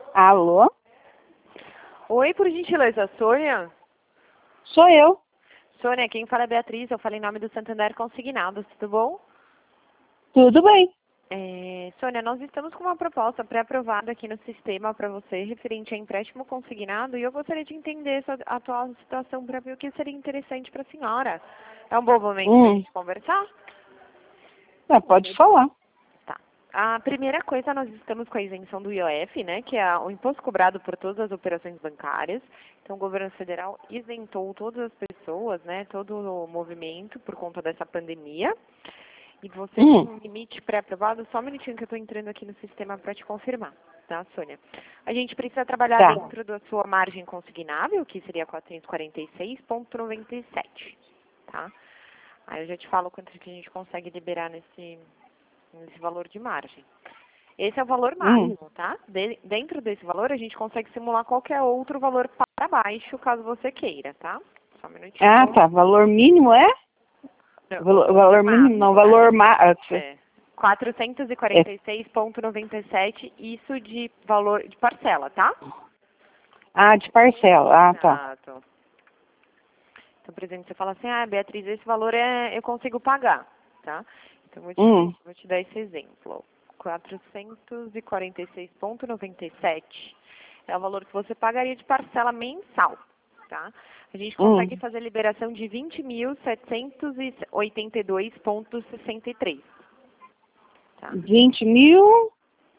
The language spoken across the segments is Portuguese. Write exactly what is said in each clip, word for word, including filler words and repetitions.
Alô? Oi, por gentileza, Sônia? Sou eu. Sônia, quem fala é Beatriz, eu falei em nome do Santander Consignados, tudo bom? Tudo bem. É, Sônia, nós estamos com uma proposta pré-aprovada aqui no sistema para você, referente a empréstimo consignado, e eu gostaria de entender sua atual situação para ver o que seria interessante para a senhora. É um bom momento para a Hum. gente conversar? É, pode falar. Tá. A primeira coisa, nós estamos com a isenção do I O F, né, que é o imposto cobrado por todas as operações bancárias. Então, o governo federal isentou todas as pessoas, né, todo o movimento por conta dessa pandemia. E você Hum. tem um limite pré-aprovado, só um minutinho que eu estou entrando aqui no sistema para te confirmar, tá, Sônia? A gente precisa trabalhar Tá. dentro da sua margem consignável, que seria quatrocentos e quarenta e seis vírgula noventa e sete, tá? Aí eu já te falo quanto que a gente consegue liberar nesse, nesse valor de margem. Esse é o valor Hum. máximo, tá? De- dentro desse valor, a gente consegue simular qualquer outro valor para baixo, caso você queira, tá? Só um minutinho. Ah, tá. Valor mínimo é? Não, Valor, valor mínimo, não. máximo, Valor né? máximo. É. quatrocentos e quarenta e seis vírgula noventa e sete, isso de valor de parcela, tá? Ah, de parcela. Ah, tá. Exato. Então, por exemplo, você fala assim, ah, Beatriz, esse valor é, eu consigo pagar, tá? Então, eu vou te, Hum. vou te dar esse exemplo. quatrocentos e quarenta e seis vírgula noventa e sete é o valor que você pagaria de parcela mensal, tá? A gente consegue Hum. fazer liberação de vinte mil setecentos e oitenta e dois vírgula sessenta e três, tá? vinte mil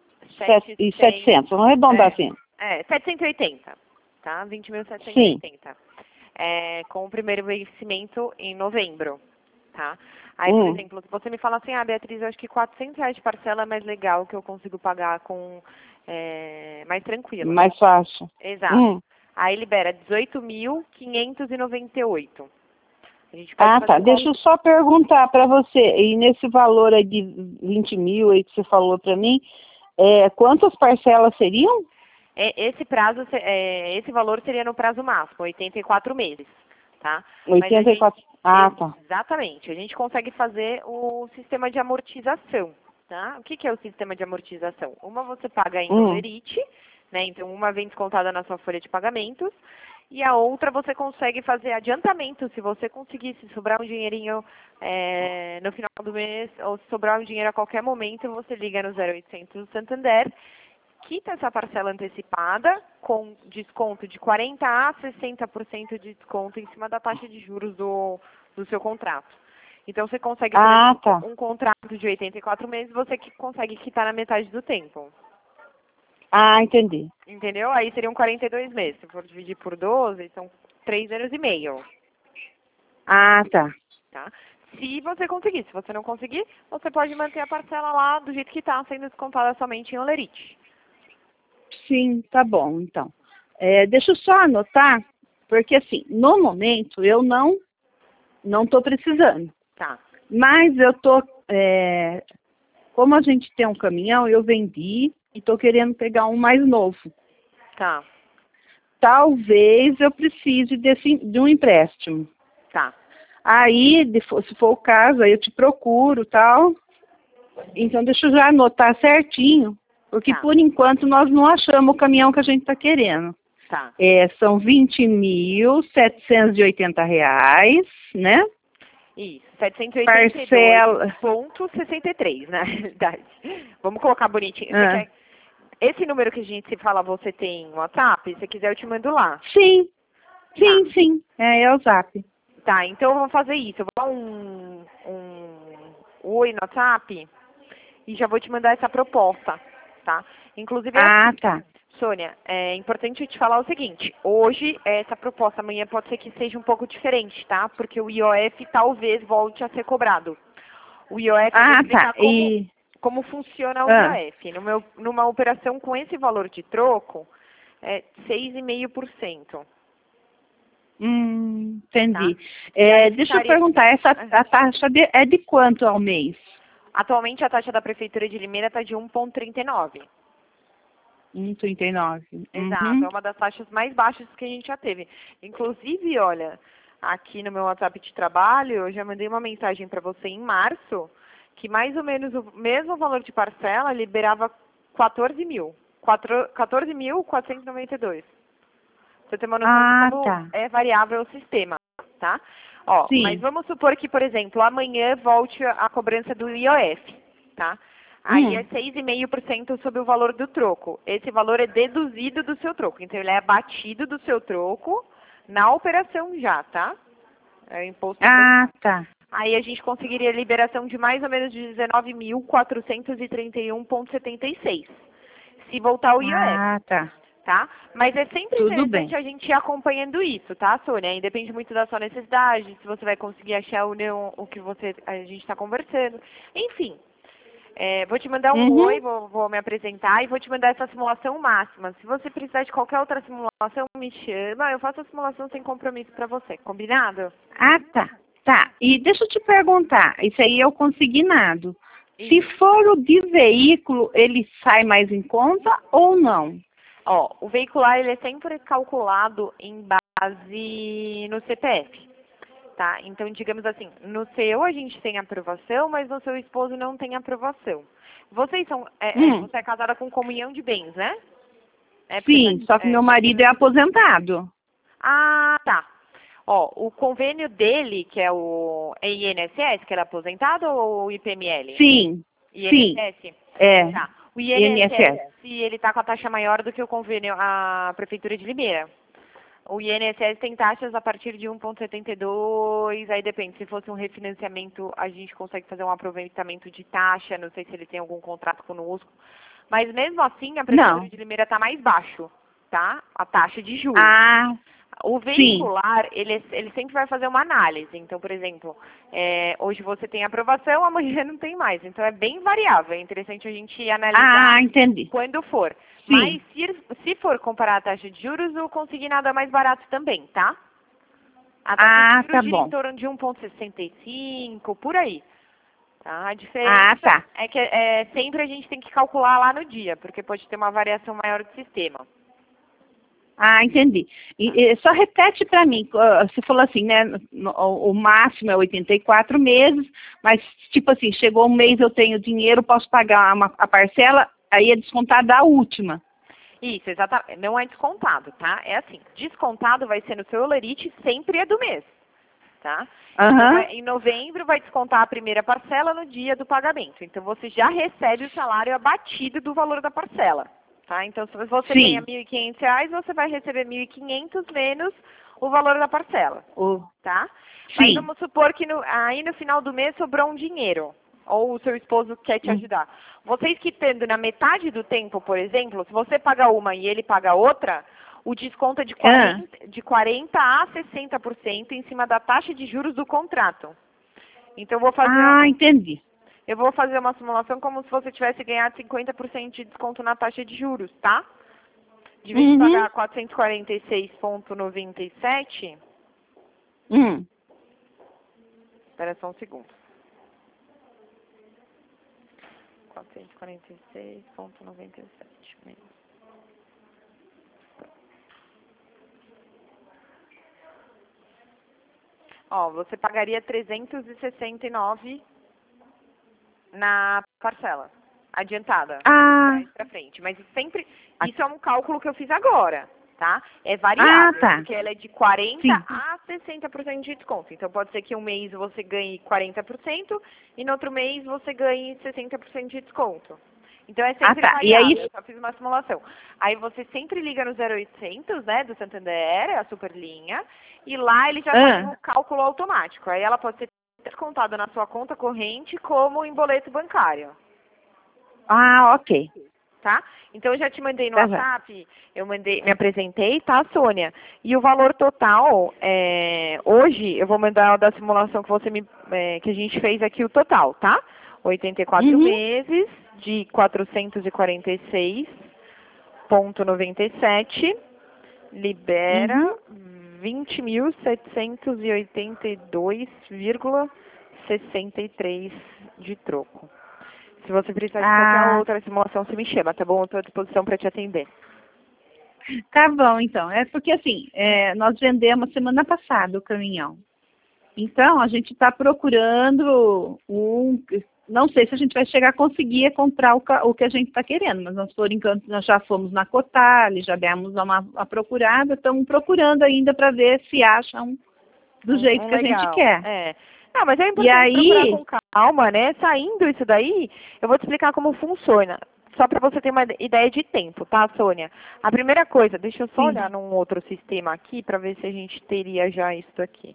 e setecentos. Vamos arredondar assim. É, é, setecentos e oitenta, tá? vinte mil setecentos e Sim. oitenta. É, com o primeiro vencimento em novembro, tá? Aí, por Hum. exemplo, se você me fala assim, ah, Beatriz, eu acho que quatrocentos reais de parcela é mais legal, que eu consigo pagar com, é, mais tranquilo. Mais fácil. Exato. Hum. Aí libera dezoito mil quinhentos e noventa e oito. A gente pode Ah, fazer tá. qual... Deixa eu só perguntar para você. E nesse valor aí de vinte mil aí que você falou para mim, é, quantas parcelas seriam? É, esse prazo, se- é, esse valor seria no prazo máximo, oitenta e quatro meses, tá? Mas a oitenta e gente, quatro. Ah, tá. exatamente, a gente consegue fazer o sistema de amortização, tá? O que, que é o sistema de amortização? Uma você paga em Hum. olerite, né? Então uma vem descontada na sua folha de pagamentos, e a outra você consegue fazer adiantamento, se você conseguir, se sobrar um dinheirinho é, no final do mês, ou se sobrar um dinheiro a qualquer momento, você liga no zero oitocentos do Santander, quita essa parcela antecipada com desconto de quarenta a sessenta por cento de desconto em cima da taxa de juros do, do seu contrato. Então, você consegue, por Ah, exemplo, tá. um contrato de oitenta e quatro meses, você que consegue quitar na metade do tempo. Ah, entendi. Entendeu? Aí seriam quarenta e dois meses. Se for dividir por doze, são três anos e meio. Ah, tá. Tá? Se você conseguir. Se você não conseguir, você pode manter a parcela lá do jeito que está, sendo descontada somente em olerite. Sim, tá bom, então. É, deixa eu só anotar, porque assim, no momento eu não não estou precisando. Tá. Mas eu tô, é, como a gente tem um caminhão, eu vendi e estou querendo pegar um mais novo. Tá. Talvez eu precise desse, de um empréstimo. Tá. Aí, de- se for o caso, aí eu te procuro, tal. Então, deixa eu já anotar certinho, porque Tá. por enquanto nós não achamos o caminhão que a gente está querendo. Tá. É, são vinte mil setecentos e oitenta reais, né? Isso, setecentos e oitenta e dois vírgula sessenta e três, na realidade. Vamos colocar bonitinho. Você Ah. quer... Esse número que a gente se fala, você tem WhatsApp? Se quiser, eu te mando lá. Sim, sim, Tá. sim. É, é o Zap. Tá, então eu vou fazer isso. Eu vou dar um, um oi no WhatsApp e já vou te mandar essa proposta, tá? Inclusive é Ah, assim, tá. Sônia, é importante eu te falar o seguinte, hoje essa proposta, amanhã pode ser que seja um pouco diferente, tá? Porque o I O F talvez volte a ser cobrado. O I O F, eu vou Ah, explicar tá. como, E... como funciona o Ah. I O F. No meu, numa operação com esse valor de troco, é seis vírgula cinco por cento. Hum, entendi. Tá? E É, aí deixa eu ficaria... perguntar, essa a taxa de, é de quanto ao mês? Atualmente a taxa da Prefeitura de Limeira está de um vírgula trinta e nove. um, trinta e nove. Exato, Uhum. é uma das taxas mais baixas que a gente já teve. Inclusive, olha, aqui no meu WhatsApp de trabalho, eu já mandei uma mensagem para você em março, que mais ou menos o mesmo valor de parcela liberava quatorze mil. quatorze mil quatrocentos e noventa e dois. Você tem uma noção Ah, de como tá. é variável o sistema, tá? Ó, Sim. mas vamos supor que, por exemplo, amanhã volte a cobrança do I O F, tá? Aí Hum. é seis vírgula cinco por cento sobre o valor do troco. Esse valor é deduzido do seu troco. Então, ele é abatido do seu troco na operação já, tá? É o imposto. Ah, tá. Aí a gente conseguiria liberação de mais ou menos de dezenove mil quatrocentos e trinta e um vírgula setenta e seis. Se voltar o I O F. Ah, tá. Tá? Mas é sempre Tudo interessante bem. a gente ir acompanhando isso, tá, Sônia? E depende muito da sua necessidade, se você vai conseguir achar ou não o que você, a gente está conversando. Enfim, é, vou te mandar um Uhum. oi, vou, vou me apresentar e vou te mandar essa simulação máxima. Se você precisar de qualquer outra simulação, me chama, eu faço a simulação sem compromisso para você. Combinado? Ah, tá. Tá. E deixa eu te perguntar, isso aí é o consignado. Se for o de veículo, ele sai mais em conta ou não? Ó, o veicular ele é sempre calculado em base no C P F, tá? Então, digamos assim, no seu a gente tem aprovação, mas no seu esposo não tem aprovação. Vocês são, é, é, Hum. você é casada com comunhão de bens, né? É porque Sim, tá- só que é, meu marido é aposentado. Ah, tá. Ó, o convênio dele, que é o é I N S S, que ele é aposentado, ou o I P M L? Sim, sim. I N S S? É, Tá. O I N S I N S S, S. ele está com a taxa maior do que o convênio, a Prefeitura de Limeira. O I N S S tem taxas a partir de um vírgula setenta e dois, aí depende. Se fosse um refinanciamento, a gente consegue fazer um aproveitamento de taxa, não sei se ele tem algum contrato conosco. Mas mesmo assim, a Prefeitura Não. de Limeira está mais baixo, tá? A taxa de juros. Ah, O sim. veicular, ele, ele sempre vai fazer uma análise. Então, por exemplo, é, hoje você tem aprovação, amanhã não tem mais. Então, é bem variável. É interessante a gente analisar Ah, entendi. quando for. Sim. Mas, se, se for comparar a taxa de juros, o consignado é mais barato também, tá? A taxa Ah, de juros tá gira bom. em torno de um vírgula sessenta e cinco, por aí. Tá? A diferença Ah, tá. é que é, sempre a gente tem que calcular lá no dia, porque pode ter uma variação maior do sistema. Ah, entendi. E, e só repete para mim, uh, você falou assim, né, no- o, o máximo é oitenta e quatro meses, mas tipo assim, chegou um mês eu tenho dinheiro, posso pagar uma, a parcela, aí é descontar da última. Isso, exatamente. Não é descontado, tá? É assim, descontado vai ser no seu olerite, sempre é do mês, tá? Então, Aham. vai- em novembro vai descontar a primeira parcela no dia do pagamento. Então, você já recebe o salário abatido do valor da parcela, tá? Então, se você Sim. ganha mil e quinhentos reais, você vai receber mil e quinhentos menos o valor da parcela, O, tá? Mas sim. vamos supor que no- aí no final do mês sobrou um dinheiro, ou o seu esposo quer te Hum. ajudar. Vocês que tendo na metade do tempo, por exemplo, se você paga uma e ele paga outra, o desconto é de quarenta, de quarenta a sessenta por cento em cima da taxa de juros do contrato. Então eu vou fazer, Ah, entendi. eu vou fazer uma simulação como se você tivesse ganhado cinquenta por cento de desconto na taxa de juros, tá? De vez de Uhum. pagar quatrocentos e quarenta e seis vírgula noventa e sete, Hum. espera só um segundo. quatrocentos e quarenta e seis vírgula noventa e sete menos. Ó, você pagaria trezentos e sessenta e nove na parcela adiantada. Ah, Trás pra frente. Mas sempre, isso é um cálculo que eu fiz agora, tá? É variável, Ah, tá. porque ela é de quarenta Sim. a sessenta por cento de desconto. Então pode ser que um mês você ganhe quarenta por cento e no outro mês você ganhe sessenta por cento de desconto. Então é sempre Ah, tá. E variável, aí- eu só fiz uma simulação. Aí você sempre liga no zero oitocentos, né, do Santander, a superlinha, e lá ele já Ah. faz um cálculo automático. Aí ela pode ser descontada na sua conta corrente como em boleto bancário. Ah, ok. Tá? Então eu já te mandei no Tá já. WhatsApp, eu mandei, me apresentei, tá, Sônia? E o valor total, é, hoje eu vou mandar o da simulação que você me, é, que a gente fez aqui o total, tá? oitenta e quatro Uhum. meses de quatrocentos e quarenta e seis vírgula noventa e sete, libera Uhum. vinte mil setecentos e oitenta e dois vírgula sessenta e três de troco. Se você precisar de qualquer Ah, outra simulação, você me chama, tá bom? Eu estou à disposição para te atender. tá bom, então. É porque assim, é, nós vendemos semana passada o caminhão. Então, a gente está procurando um, não sei se a gente vai chegar a conseguir comprar o, o que a gente está querendo, mas nós, por enquanto, nós já fomos na Cotale, já demos uma, uma procurada, estamos procurando ainda para ver se acham do jeito um que a gente legal. quer. É. Não, mas é importante E aí, procurar com calma, né? Saindo isso daí, eu vou te explicar como funciona. Só para você ter uma ideia de tempo, tá, Sônia? A primeira coisa, deixa eu só sim. olhar num outro sistema aqui para ver se a gente teria já isso aqui.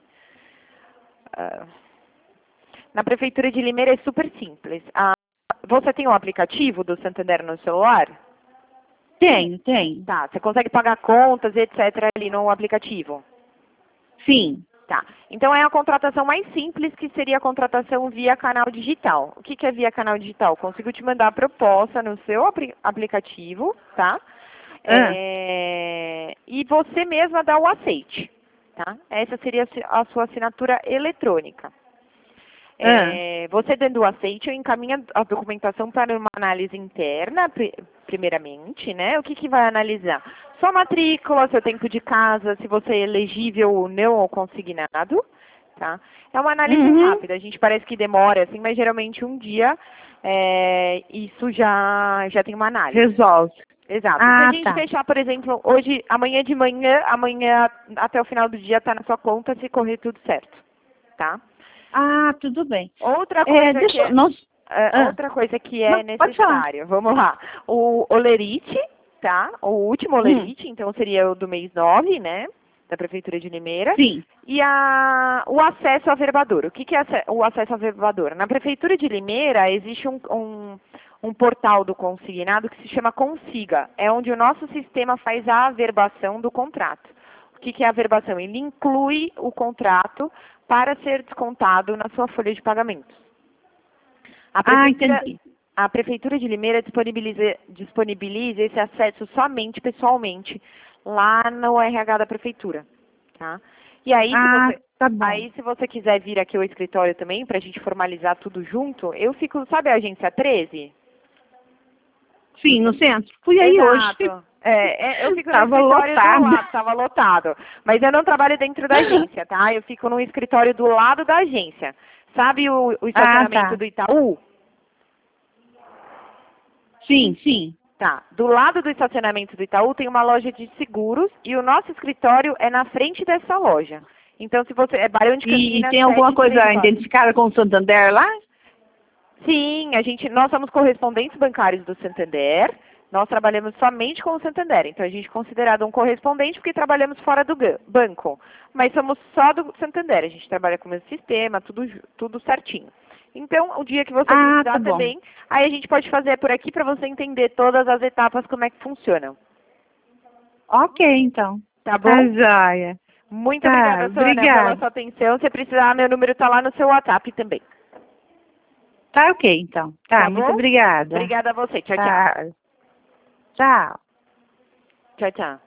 Uh, na Prefeitura de Limeira é super simples. Ah, você tem um aplicativo do Santander no celular? Tenho, tenho. Tá, você consegue pagar contas, etcétera ali no aplicativo? Sim. Tá. Então é a contratação mais simples, que seria a contratação via canal digital. O que, que é via canal digital? Consigo te mandar a proposta no seu apli aplicativo, tá? Ah. É... E você mesma dá o aceite, tá? Essa seria a sua assinatura eletrônica. É, você dando o aceite, eu encaminho a documentação para uma análise interna, primeiramente, né? O que, que vai analisar? Sua matrícula, seu tempo de casa, se você é elegível ou não ao consignado, tá? É uma análise uhum. rápida, a gente parece que demora, assim, mas geralmente um dia é, isso já, já tem uma análise. Resolve. Exato. Ah, se a gente tá. fechar, por exemplo, hoje, amanhã de manhã, amanhã até o final do dia está na sua conta, se correr tudo certo, tá? Ah, tudo bem. Outra coisa É, deixa, que é, nós, é, ah, outra coisa que é não, pode falar. necessária, vamos lá. O olerite, tá? O último olerite, Hum. então seria o do mês nove, né? Da Prefeitura de Limeira. Sim. E a, o acesso a verbador. O que, que é o acesso a verbador? Na Prefeitura de Limeira existe um, um, um portal do consignado que se chama Consiga. É onde o nosso sistema faz a averbação do contrato. O que, que é a averbação? Ele inclui o contrato para ser descontado na sua folha de pagamentos. A Prefeitura, ah, a Prefeitura de Limeira disponibiliza, disponibiliza esse acesso somente pessoalmente lá no R H da Prefeitura. Tá? E aí, ah, se você, tá bom. aí, se você quiser vir aqui ao escritório também, para a gente formalizar tudo junto, eu fico, sabe a agência treze? Sim, no centro. Fui aí Exato. hoje. É, é, eu fico Tava no escritório lotado. do lado, estava lotado. Mas eu não trabalho dentro da agência, tá? Eu fico no escritório do lado da agência. Sabe o, o estacionamento Ah, tá. do Itaú? Sim, sim. Tá. Do lado do estacionamento do Itaú tem uma loja de seguros e o nosso escritório é na frente dessa loja. Então, se você... É Barão de Campinas... E tem alguma sete coisa três quatro. identificada com o Santander lá? Sim, a gente, nós somos correspondentes bancários do Santander. Nós trabalhamos somente com o Santander. Então, a gente é considerado um correspondente porque trabalhamos fora do banco. Mas somos só do Santander. A gente trabalha com o mesmo sistema, tudo, tudo certinho. Então, o dia que você Ah, precisar tá bom. também, aí a gente pode fazer por aqui para você entender todas as etapas, como é que funcionam. Ok, então. Tá bom? Tá joia. Muito Tá, obrigada, Sônia, obrigada. pela sua atenção. Se precisar, meu número está lá no seu WhatsApp também. Tá ok, então. Tá, Tá muito bom? obrigada. Obrigada a você. Tchau, tchau. Tá. Tchau. Tchau, tchau.